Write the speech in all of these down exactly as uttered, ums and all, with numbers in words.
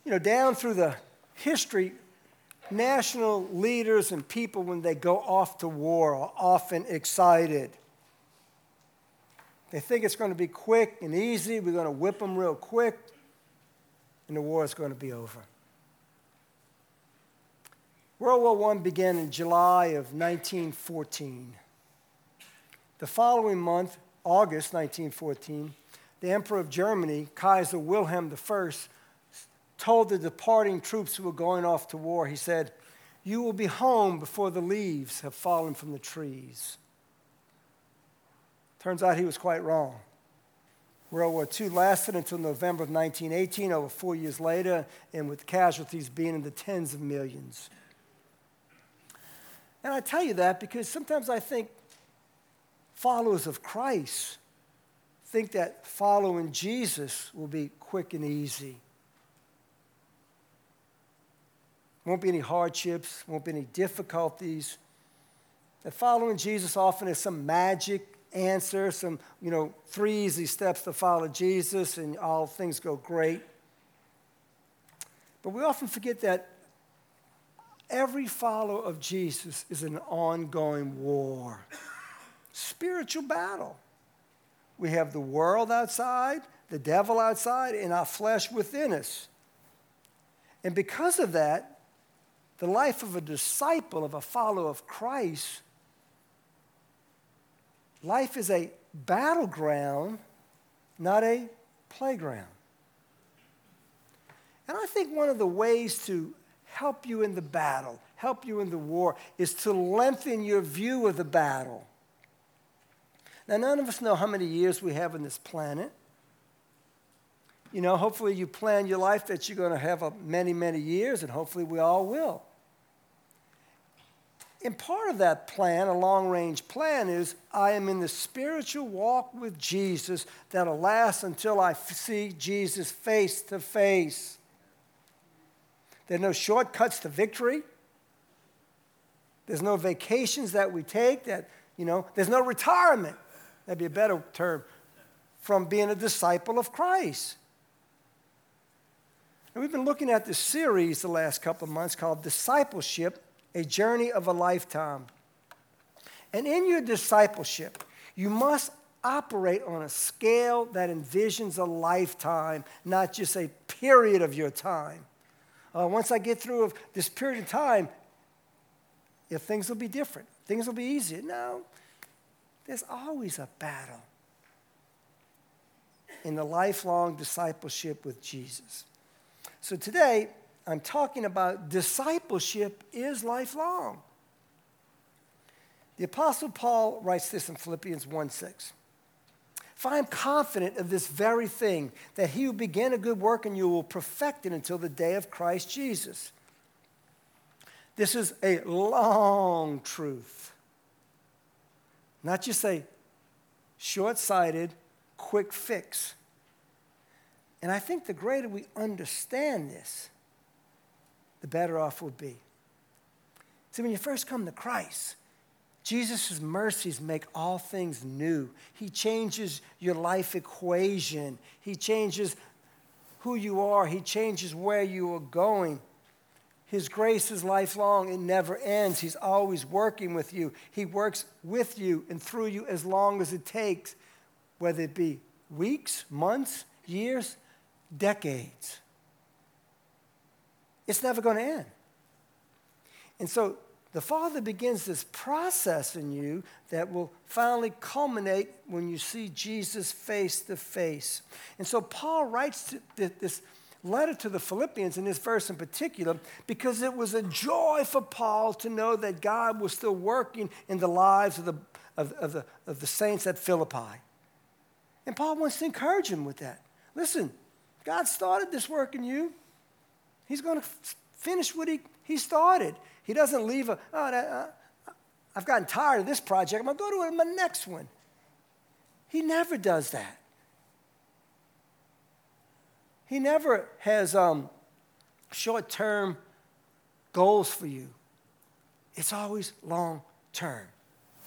You know, down through the history, national leaders and people, when they go off to war, are often excited. They think it's going to be quick and easy. We're going to whip them real quick, and the war is going to be over. World War One began in July of nineteen fourteen. The following month, August nineteen fourteen, the Emperor of Germany, Kaiser Wilhelm the First, told the departing troops who were going off to war, he said, "You will be home before the leaves have fallen from the trees." Turns out he was quite wrong. World War Two lasted until November of nineteen eighteen, over four years later, and with casualties being in the tens of millions. And I tell you that because sometimes I think followers of Christ think that following Jesus will be quick and easy. Won't be any hardships, won't be any difficulties. That following Jesus often is some magic answer, some, you know, three easy steps to follow Jesus and all things go great. But we often forget that every follower of Jesus is an ongoing war, spiritual battle. We have the world outside, the devil outside, and our flesh within us. And because of that, the life of a disciple, of a follower of Christ, life is a battleground, not a playground. And I think one of the ways to help you in the battle, help you in the war, is to lengthen your view of the battle. Now, none of us know how many years we have on this planet. You know, hopefully you plan your life that you're going to have a many, many years, and hopefully we all will. And part of that plan, a long-range plan, is I am in the spiritual walk with Jesus that'll last until I see Jesus face to face. There's no shortcuts to victory. There's no vacations that we take that, you know, there's no retirement. That'd be a better term, from being a disciple of Christ. And we've been looking at this series the last couple of months called Discipleship, a Journey of a Lifetime. And in your discipleship, you must operate on a scale that envisions a lifetime, not just a period of your time. Uh, once I get through this period of time, yeah, things will be different. Things will be easier. No, there's always a battle in the lifelong discipleship with Jesus. So today, I'm talking about discipleship is lifelong. The Apostle Paul writes this in Philippians one six. "For I am confident of this very thing, that he who began a good work in you will perfect it until the day of Christ Jesus." This is a long truth, not just a short-sighted, quick fix. And I think the greater we understand this, the better off we'll be. See, when you first come to Christ, Jesus' mercies make all things new. He changes your life equation. He changes who you are. He changes where you are going. His grace is lifelong. It never ends. He's always working with you. He works with you and through you as long as it takes, whether it be weeks, months, years, decades. It's never going to end. And so the Father begins this process in you that will finally culminate when you see Jesus face to face. And so Paul writes this letter to the Philippians, in this verse in particular, because it was a joy for Paul to know that God was still working in the lives of the, of, of the, of the saints at Philippi. And Paul wants to encourage him with that. Listen, God started this work in you. He's going to finish what he, he started. He doesn't leave a, oh, that, uh, I've gotten tired of this project. I'm going to go to my next one. He never does that. He never has um, short-term goals for you. It's always long-term.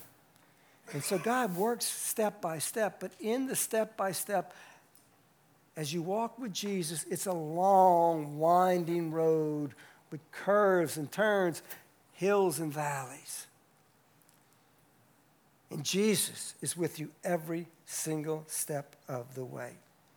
And so God works step by step, but in the step by step, as you walk with Jesus, it's a long, winding road with curves and turns, hills and valleys. And Jesus is with you every single step of the way.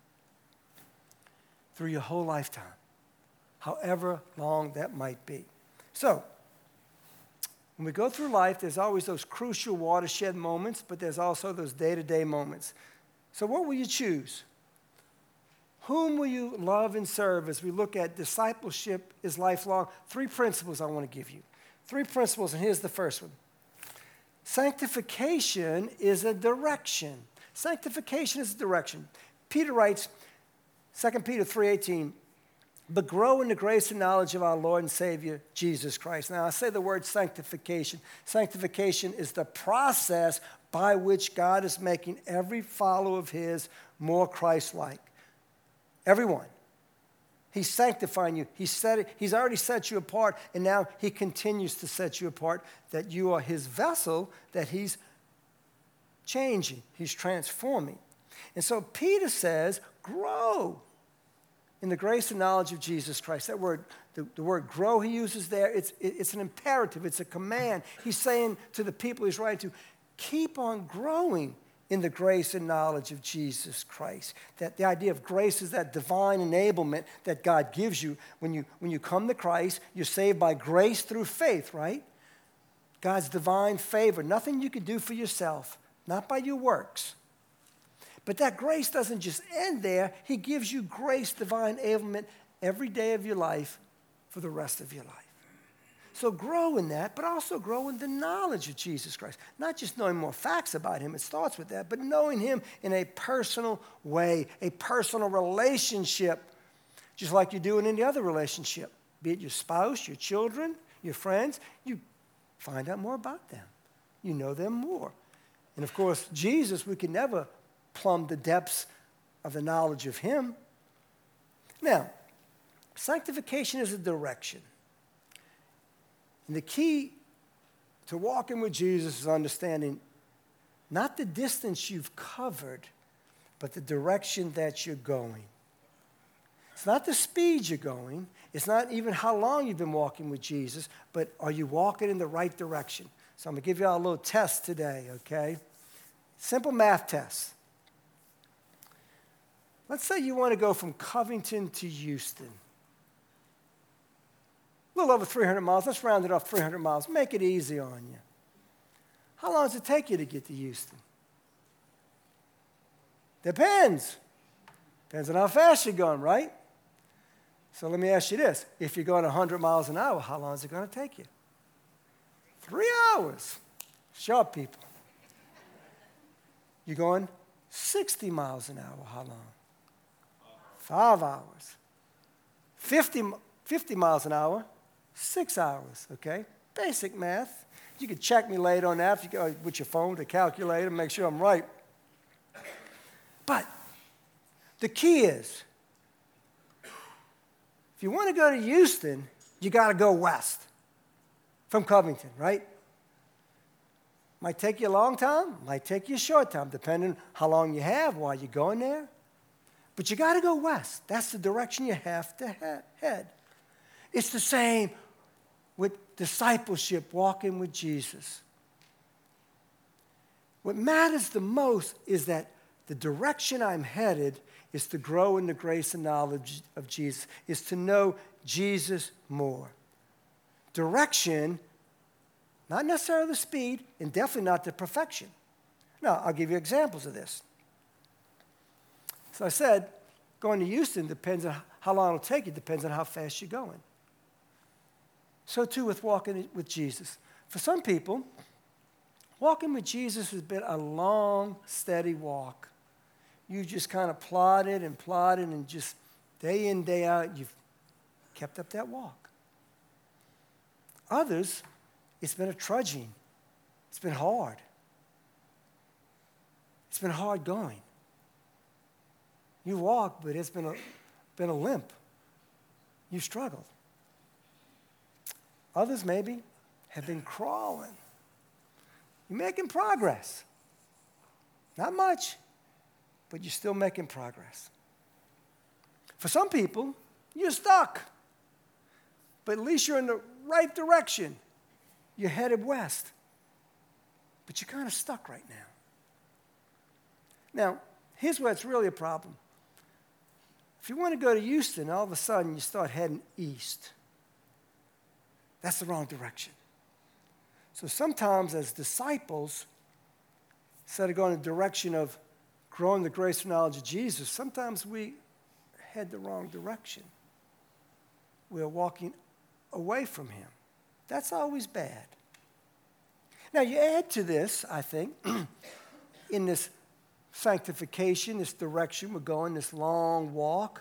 Through your whole lifetime, however long that might be. So, when we go through life, there's always those crucial watershed moments, but there's also those day-to-day moments. So what will you choose? Whom will you love and serve as we look at discipleship is lifelong? Three principles I want to give you. Three principles, and here's the first one. Sanctification is a direction. Sanctification is a direction. Peter writes, Second Peter three eighteen, but grow in the grace and knowledge of our Lord and Savior, Jesus Christ. Now, I say the word sanctification. Sanctification is the process by which God is making every follower of his more Christ-like. Everyone. He's sanctifying you. He set it, he's already set you apart, and now he continues to set you apart, that you are his vessel, that he's changing, he's transforming. And so Peter says, grow in the grace and knowledge of Jesus Christ. That word, the, the word grow he uses there, it's, it, it's an imperative, it's a command. He's saying to the people he's writing to, keep on growing in the grace and knowledge of Jesus Christ. That the idea of grace is that divine enablement that God gives you. When you, when you come to Christ, you're saved by grace through faith, right? God's divine favor, nothing you can do for yourself, not by your works. But that grace doesn't just end there. He gives you grace, divine enablement every day of your life for the rest of your life. So grow in that, but also grow in the knowledge of Jesus Christ. Not just knowing more facts about him, it starts with that, but knowing him in a personal way, a personal relationship, just like you do in any other relationship, be it your spouse, your children, your friends. You find out more about them. You know them more. And of course, Jesus, we can never plumb the depths of the knowledge of him. Now, sanctification is a direction. And the key to walking with Jesus is understanding not the distance you've covered, but the direction that you're going. It's not the speed you're going. It's not even how long you've been walking with Jesus, but are you walking in the right direction? So I'm going to give you all a little test today, okay? Simple math test. Let's say you want to go from Covington to Houston. A little over three hundred miles. Let's round it off three hundred miles. Make it easy on you. How long does it take you to get to Houston? Depends. Depends on how fast you're going, right? So let me ask you this. If you're going one hundred miles an hour, how long is it going to take you? Three hours. Sharp people. You're going sixty miles an hour, how long? Five hours. fifty, fifty miles an hour, six hours, okay? Basic math. You can check me later on that if you go with your phone to calculate and make sure I'm right. But the key is, if you want to go to Houston, you got to go west from Covington, right? Might take you a long time, might take you a short time, depending how long you have while you're going there. But you got to go west. That's the direction you have to head. It's the same with discipleship, walking with Jesus. What matters the most is that the direction I'm headed is to grow in the grace and knowledge of Jesus, is to know Jesus more. Direction, not necessarily the speed, and definitely not the perfection. Now, I'll give you examples of this. So I said, going to Houston depends on how long it'll take you, depends on how fast you're going. So too with walking with Jesus. For some people, walking with Jesus has been a long, steady walk. You just kind of plodded and plodded, and just day in, day out, you've kept up that walk. Others, it's been a trudging. It's been hard. It's been hard going. You walk, but it's been a, been a limp. You struggled. Others maybe have been crawling. You're making progress. Not much, but you're still making progress. For some people, you're stuck. But at least you're in the right direction. You're headed west. But you're kind of stuck right now. Now, here's where it's really a problem. If you want to go to Houston, all of a sudden you start heading east. That's the wrong direction. So sometimes as disciples, instead of going in the direction of growing the grace and knowledge of Jesus, sometimes we head the wrong direction. We're walking away from him. That's always bad. Now you add to this, I think, in this sanctification, this direction we're going, this long walk,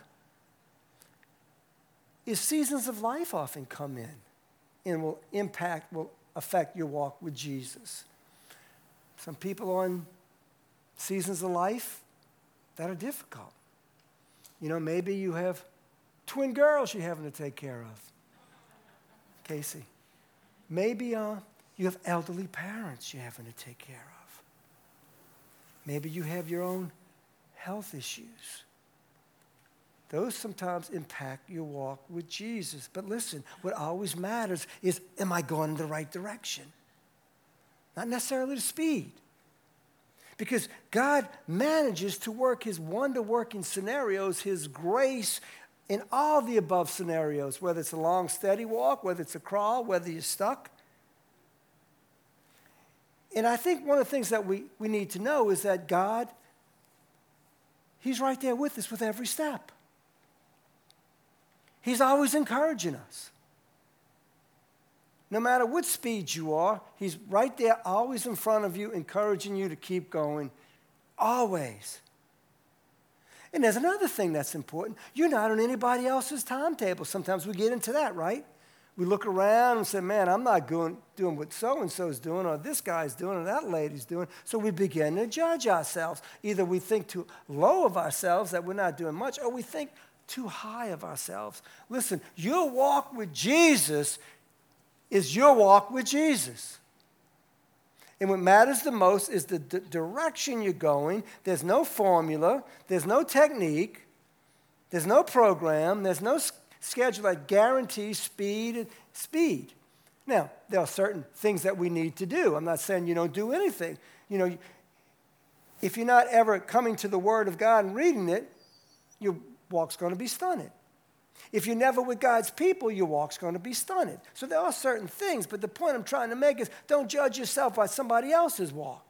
is seasons of life often come in and will impact, will affect your walk with Jesus. Some people on seasons of life that are difficult. You know, maybe you have twin girls you're having to take care of. Casey. Maybe uh, you have elderly parents you're having to take care of. Maybe you have your own health issues. Those sometimes impact your walk with Jesus. But listen, what always matters is, am I going in the right direction? Not necessarily the speed. Because God manages to work his wonder-working scenarios, his grace, in all the above scenarios, whether it's a long, steady walk, whether it's a crawl, whether you're stuck. And I think one of the things that we, we need to know is that God, he's right there with us with every step. He's always encouraging us. No matter what speed you are, he's right there, always in front of you, encouraging you to keep going, always. And there's another thing that's important. You're not on anybody else's timetable. Sometimes we get into that, right? We look around and say, man, I'm not doing, doing what so-and-so's doing, or this guy's doing, or that lady's doing. So we begin to judge ourselves. Either we think too low of ourselves, that we're not doing much, or we think too high of ourselves. Listen, your walk with Jesus is your walk with Jesus. And what matters the most is the d- direction you're going. There's no formula. There's no technique. There's no program. There's no s- schedule that guarantees speed. Speed. Now, there are certain things that we need to do. I'm not saying you don't do anything. You know, if you're not ever coming to the Word of God and reading it, your walk's going to be stunted. If you're never with God's people, your walk's going to be stunted. So there are certain things, but the point I'm trying to make is don't judge yourself by somebody else's walk.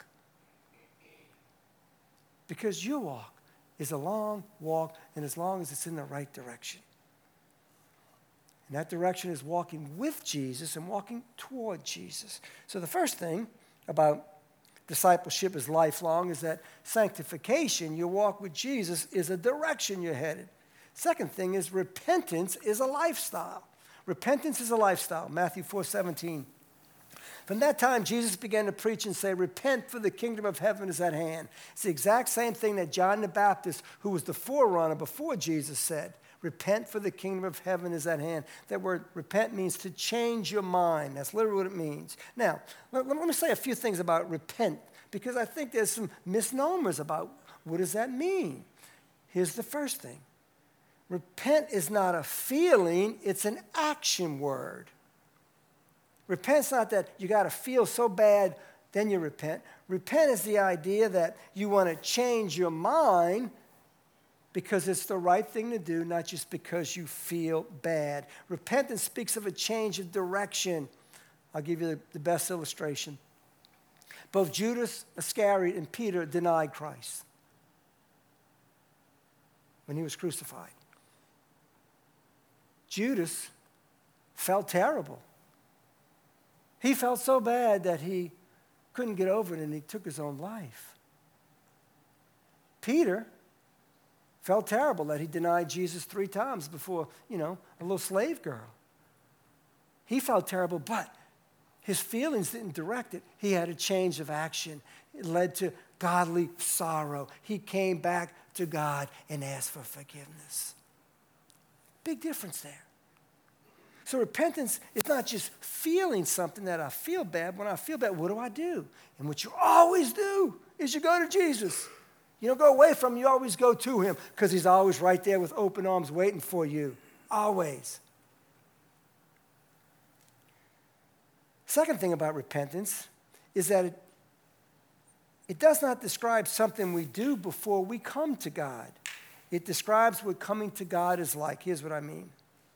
Because your walk is a long walk, and as long as it's in the right direction. And that direction is walking with Jesus and walking toward Jesus. So the first thing about discipleship is lifelong is that sanctification, your walk with Jesus, is a direction you're headed. Second thing is repentance is a lifestyle. Repentance is a lifestyle. Matthew four seventeen. From that time, Jesus began to preach and say, repent, for the kingdom of heaven is at hand. It's the exact same thing that John the Baptist, who was the forerunner before Jesus, said. Repent, for the kingdom of heaven is at hand. That word repent means to change your mind. That's literally what it means. Now, let, let me say a few things about repent, because I think there's some misnomers about what does that mean. Here's the first thing. Repent is not a feeling, it's an action word. Repent's not that you got to feel so bad, then you repent. Repent is the idea that you want to change your mind because it's the right thing to do, not just because you feel bad. Repentance speaks of a change of direction. I'll give you the, the best illustration. Both Judas Iscariot and Peter denied Christ when he was crucified. Judas felt terrible. He felt so bad that he couldn't get over it and he took his own life. Peter felt terrible that he denied Jesus three times before, you know, a little slave girl. He felt terrible, but his feelings didn't direct it. He had a change of action. It led to godly sorrow. He came back to God and asked for forgiveness. Big difference there. So repentance is not just feeling something that I feel bad. When I feel bad, what do I do? And what you always do is you go to Jesus. You don't go away from him, you always go to him because he's always right there with open arms waiting for you. Always. Second thing about repentance is that it, it does not describe something we do before we come to God. It describes what coming to God is like. Here's what I mean.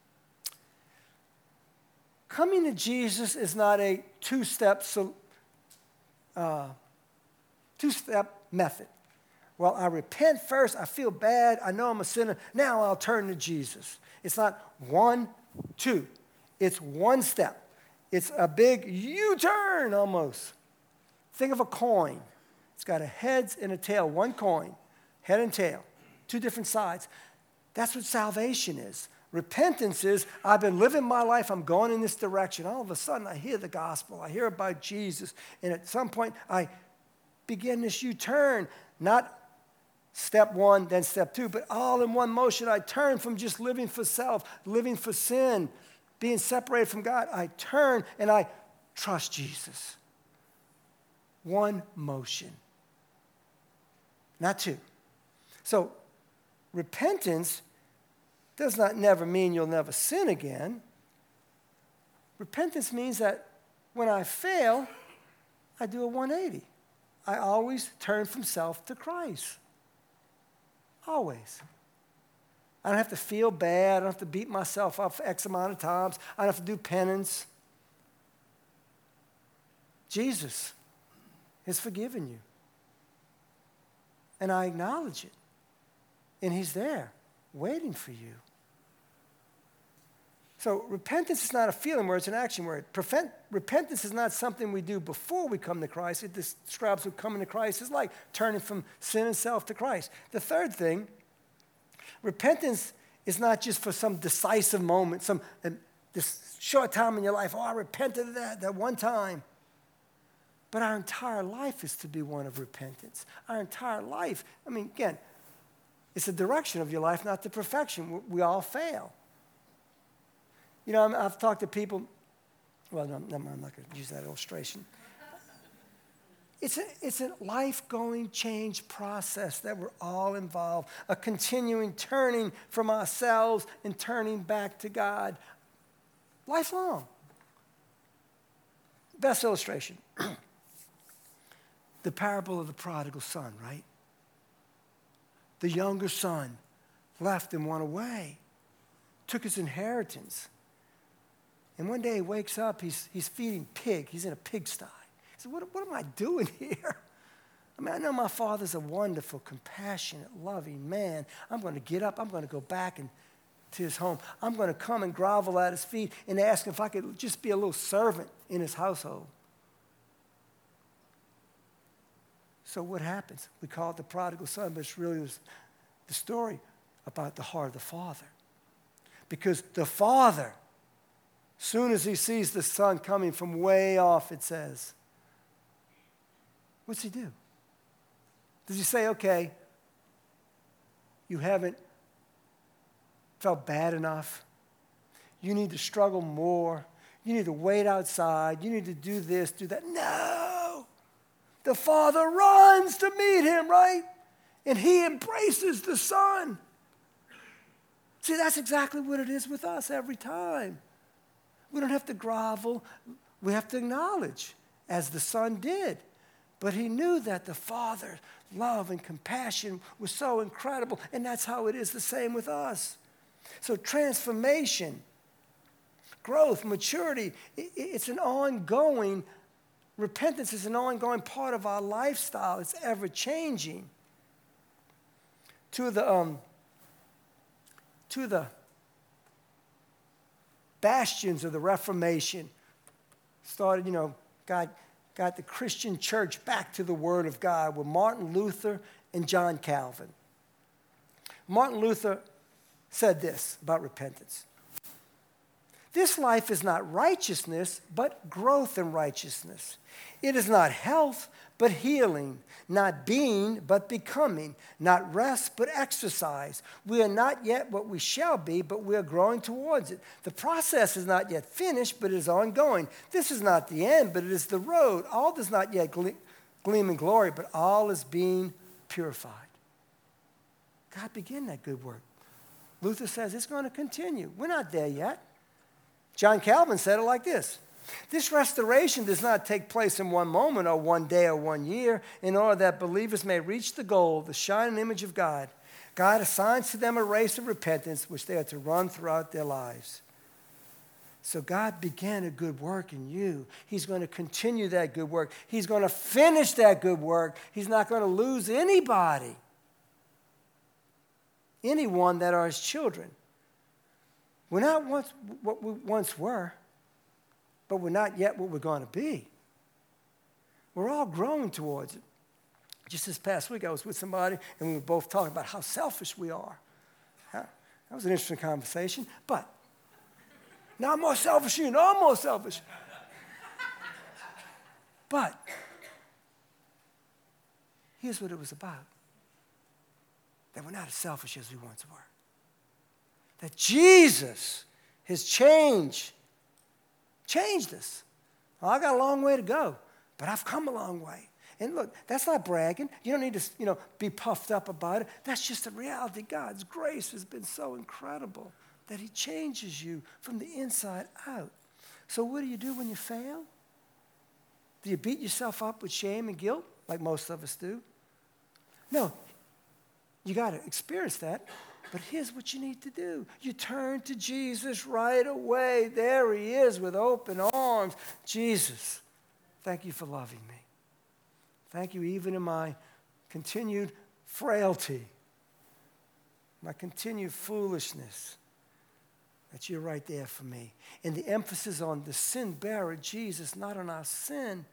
Coming to Jesus is not a two-step, uh, two-step method. Well, I repent first, I feel bad, I know I'm a sinner, now I'll turn to Jesus. It's not one, two. It's one step. It's a big U-turn almost. Think of a coin. It's got a heads and a tail, one coin, head and tail, two different sides. That's what salvation is. Repentance is, I've been living my life, I'm going in this direction. All of a sudden, I hear the gospel, I hear about Jesus, and at some point, I begin this U-turn, not step one, then step two, but all in one motion. I turn from just living for self, living for sin, being separated from God. I turn and I trust Jesus. One motion, not two. So repentance does not never mean you'll never sin again. Repentance means that when I fail, I do a one eighty. I always turn from self to Christ. Always. I don't have to feel bad. I don't have to beat myself up for X amount of times. I don't have to do penance. Jesus has forgiven you. And I acknowledge it. And he's there, waiting for you. So repentance is not a feeling word, it's an action word. Prevent, repentance is not something we do before we come to Christ. It describes what coming to Christ is like, turning from sin and self to Christ. The third thing, repentance is not just for some decisive moment, some uh, this short time in your life. Oh, I repented of that, that one time. But our entire life is to be one of repentance. Our entire life, I mean, again, it's the direction of your life, not the perfection. We, we all fail. You know, I've talked to people, well, no, no, I'm not going to use that illustration. It's a, it's a life-going change process that we're all involved, a continuing turning from ourselves and turning back to God. Lifelong. Best illustration, the parable of the prodigal son, right? The younger son left and went away, took his inheritance. And one day he wakes up, he's, he's feeding pig. He's in a pigsty. He said, what, what am I doing here? I mean, I know my father's a wonderful, compassionate, loving man. I'm going to get up. I'm going to go back and, to his home. I'm going to come and grovel at his feet and ask him if I could just be a little servant in his household. So what happens? We call it the prodigal son, but it's really was the story about the heart of the father. Because the father, soon as he sees the son coming from way off, it says, what's he do? Does he say, okay, you haven't felt bad enough? You need to struggle more. You need to wait outside. You need to do this, do that. No! The father runs to meet him, right? And he embraces the son. See, that's exactly what it is with us every time. We don't have to grovel. We have to acknowledge, as the son did. But he knew that the Father's love and compassion was so incredible, and that's how it is the same with us. So transformation, growth, maturity, it's an ongoing, repentance is an ongoing part of our lifestyle. It's ever-changing. Two of the, um, two of the bastions of the Reformation started, you know, God got the Christian church back to the Word of God were Martin Luther and John Calvin. Martin Luther said this about repentance. This life is not righteousness, but growth in righteousness. It is not health, but healing. Not being, but becoming. Not rest, but exercise. We are not yet what we shall be, but we are growing towards it. The process is not yet finished, but it is ongoing. This is not the end, but it is the road. All does not yet gle- gleam in glory, but all is being purified. God began that good work. Luther says it's going to continue. We're not there yet. John Calvin said it like this. This restoration does not take place in one moment or one day or one year in order that believers may reach the goal, the shining image of God. God assigns to them a race of repentance which they are to run throughout their lives. So God began a good work in you. He's going to continue that good work. He's going to finish that good work. He's not going to lose anybody, anyone that are his children. We're not once what we once were, but we're not yet what we're going to be. We're all growing towards it. Just this past week, I was with somebody, and we were both talking about how selfish we are. That was an interesting conversation, but now I'm more selfish than you. No, I'm more selfish. But here's what it was about. That we're not as selfish as we once were. That Jesus has changed, changed us. Well, I got a long way to go, but I've come a long way. And look, that's not bragging. You don't need to, you know, be puffed up about it. That's just the reality. God's grace has been so incredible that he changes you from the inside out. So what do you do when you fail? Do you beat yourself up with shame and guilt like most of us do? No. You got to experience that. But here's what you need to do. You turn to Jesus right away. There he is with open arms. Jesus, thank you for loving me. Thank you even in my continued frailty, my continued foolishness, that you're right there for me. And the emphasis on the sin bearer, Jesus, not on our sin.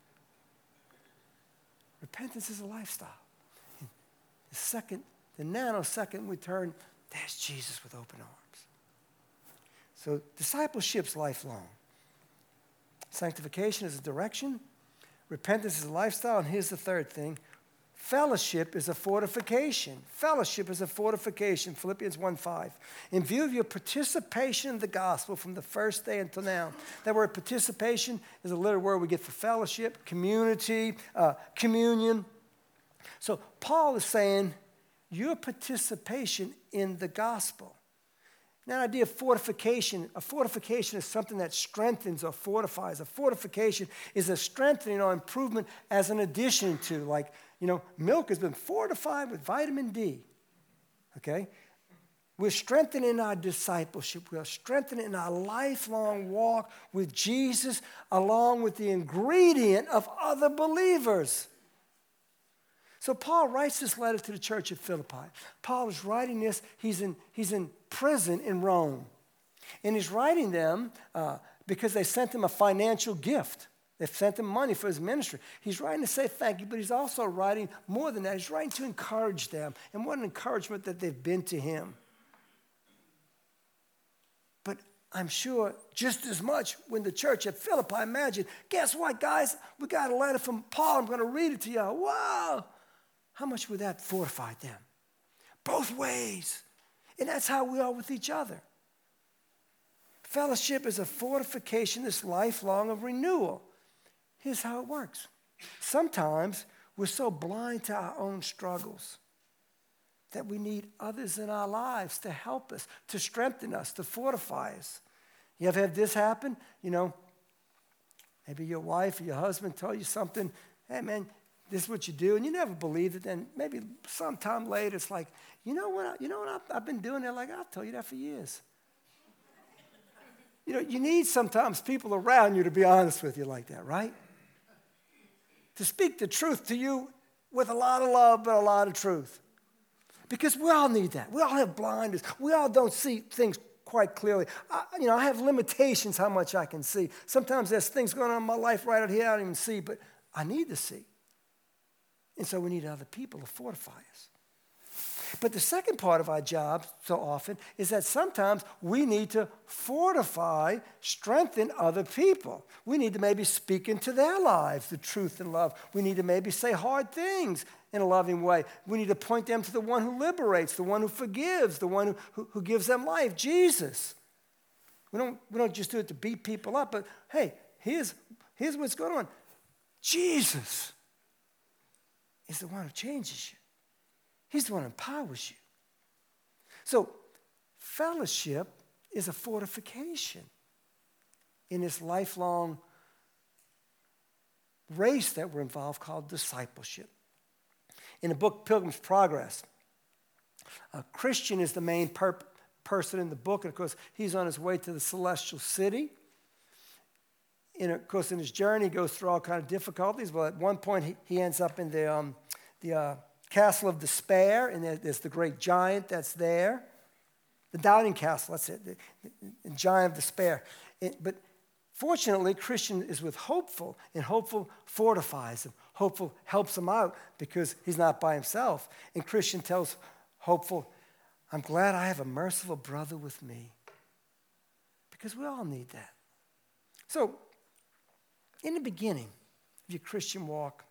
Repentance is a lifestyle. And the second, the nanosecond we turn, there's Jesus with open arms. So discipleship's lifelong. Sanctification is a direction. Repentance is a lifestyle, and here's the third thing. Fellowship is a fortification. Fellowship is a fortification, Philippians one five. In view of your participation in the gospel from the first day until now. That word participation is a little word we get for fellowship, community, uh, communion. So Paul is saying your participation in the gospel. Now, the idea of fortification, a fortification is something that strengthens or fortifies. A fortification is a strengthening or improvement as an addition to, like, you know, milk has been fortified with vitamin D, okay? We're strengthening our discipleship. We're strengthening our lifelong walk with Jesus along with the ingredient of other believers. So Paul writes this letter to the church at Philippi. Paul is writing this. He's in, he's in prison in Rome. And he's writing them uh, because they sent him a financial gift. They sent him money for his ministry. He's writing to say thank you, but he's also writing more than that. He's writing to encourage them. And what an encouragement that they've been to him. But I'm sure just as much when the church at Philippi, imagine, guess what, guys? We got a letter from Paul. I'm going to read it to y'all. Wow. How much would that fortify them? Both ways. And that's how we are with each other. Fellowship is a fortification, this lifelong of renewal. Here's how it works. Sometimes we're so blind to our own struggles that we need others in our lives to help us, to strengthen us, to fortify us. You ever had this happen? You know, maybe your wife or your husband told you something, hey man, this is what you do, and you never believed it. And maybe sometime later, it's like, you know what? I, you know what? I've, I've been doing that. Like I'll tell you that for years. You know, you need sometimes people around you to be honest with you like that, right? To speak the truth to you with a lot of love, but a lot of truth. Because we all need that. We all have blinders. We all don't see things quite clearly. I, you know, I have limitations how much I can see. Sometimes there's things going on in my life right out here I don't even see, but I need to see. And so we need other people to fortify us. But the second part of our job so often is that sometimes we need to fortify, strengthen other people. We need to maybe speak into their lives the truth and love. We need to maybe say hard things in a loving way. We need to point them to the one who liberates, the one who forgives, the one who, who, who gives them life, Jesus. We don't, we don't just do it to beat people up, but hey, here's, here's what's going on. Jesus is the one who changes you. He's the one who empowers you. So fellowship is a fortification in this lifelong race that we're involved called discipleship. In the book Pilgrim's Progress, a Christian is the main per- person in the book, and of course, he's on his way to the celestial city. And of course, in his journey, he goes through all kinds of difficulties. Well, at one point, he, he ends up in the, um, the uh, Castle of Despair, and there, there's the great giant that's there. The Doubting Castle, that's it, the, the, the giant of despair. It, but fortunately, Christian is with Hopeful, and Hopeful fortifies him. Hopeful helps him out because he's not by himself. And Christian tells Hopeful, I'm glad I have a merciful brother with me. Because we all need that. So, in the beginning of your Christian walk,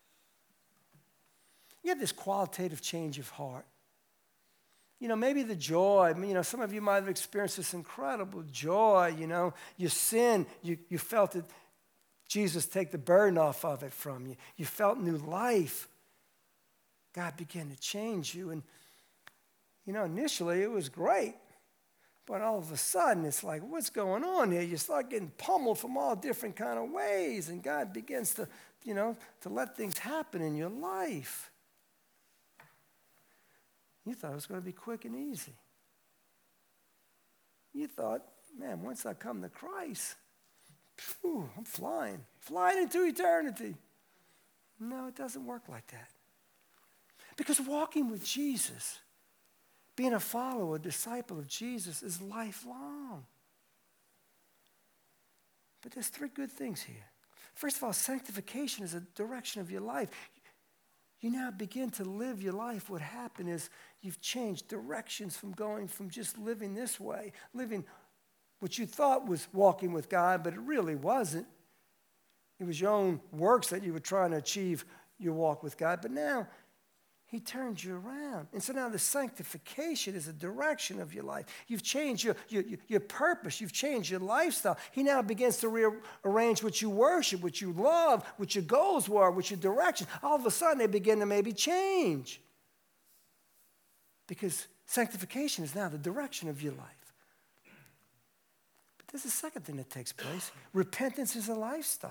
you have this qualitative change of heart. You know, maybe the joy, I mean, you know, some of you might have experienced this incredible joy, you know. Your sin, you, you felt it, Jesus take the burden off of it from you. You felt new life. God began to change you. And, you know, initially it was great. But all of a sudden, it's like, what's going on here? You start getting pummeled from all different kind of ways. And God begins to, you know, to let things happen in your life. You thought it was going to be quick and easy. You thought, man, once I come to Christ, phew, I'm flying, flying into eternity. No, it doesn't work like that. Because walking with Jesus, being a follower, a disciple of Jesus is lifelong. But there's three good things here. First of all, sanctification is a direction of your life. You now begin to live your life. What happened is you've changed directions from going from just living this way, living what you thought was walking with God, but it really wasn't. It was your own works that you were trying to achieve your walk with God. But now He turns you around. And so now the sanctification is a direction of your life. You've changed your, your, your purpose. You've changed your lifestyle. He now begins to rearrange what you worship, what you love, what your goals were, what your direction. All of a sudden, they begin to maybe change. Because sanctification is now the direction of your life. But there's a second thing that takes place. Repentance is a lifestyle.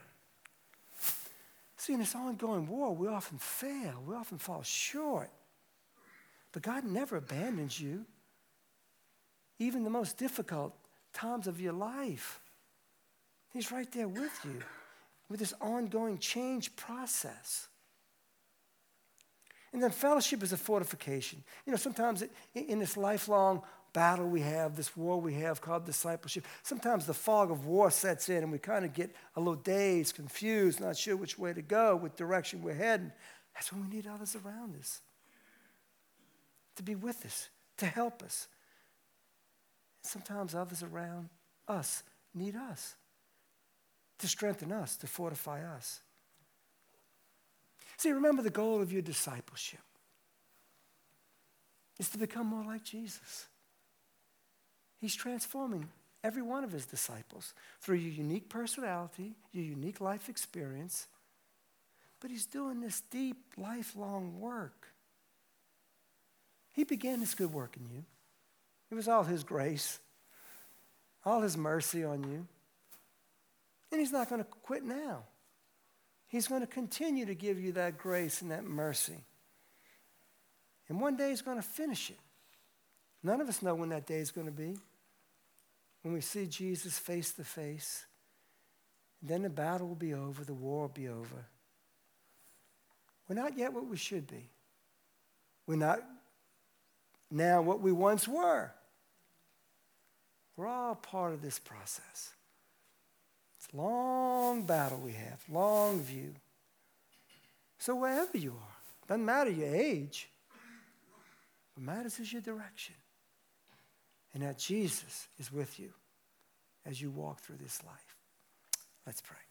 See, in this ongoing war, we often fail. We often fall short. But God never abandons you. Even the most difficult times of your life, He's right there with you with this ongoing change process. And then fellowship is a fortification. You know, sometimes it, in this lifelong battle we have, this war we have called discipleship, sometimes the fog of war sets in and we kind of get a little dazed, confused, not sure which way to go, what direction we're heading. That's when we need others around us to be with us, to help us. And sometimes others around us need us to strengthen us, to fortify us. See, remember the goal of your discipleship is to become more like Jesus. He's transforming every one of His disciples through your unique personality, your unique life experience. But He's doing this deep, lifelong work. He began this good work in you. It was all His grace, all His mercy on you. And He's not going to quit now. He's going to continue to give you that grace and that mercy. And one day He's going to finish it. None of us know when that day is going to be. When we see Jesus face to face, then the battle will be over, the war will be over. We're not yet what we should be. We're not now what we once were. We're all part of this process. It's a long battle we have, long view. So wherever you are, doesn't matter your age, what matters is your direction. And that Jesus is with you as you walk through this life. Let's pray.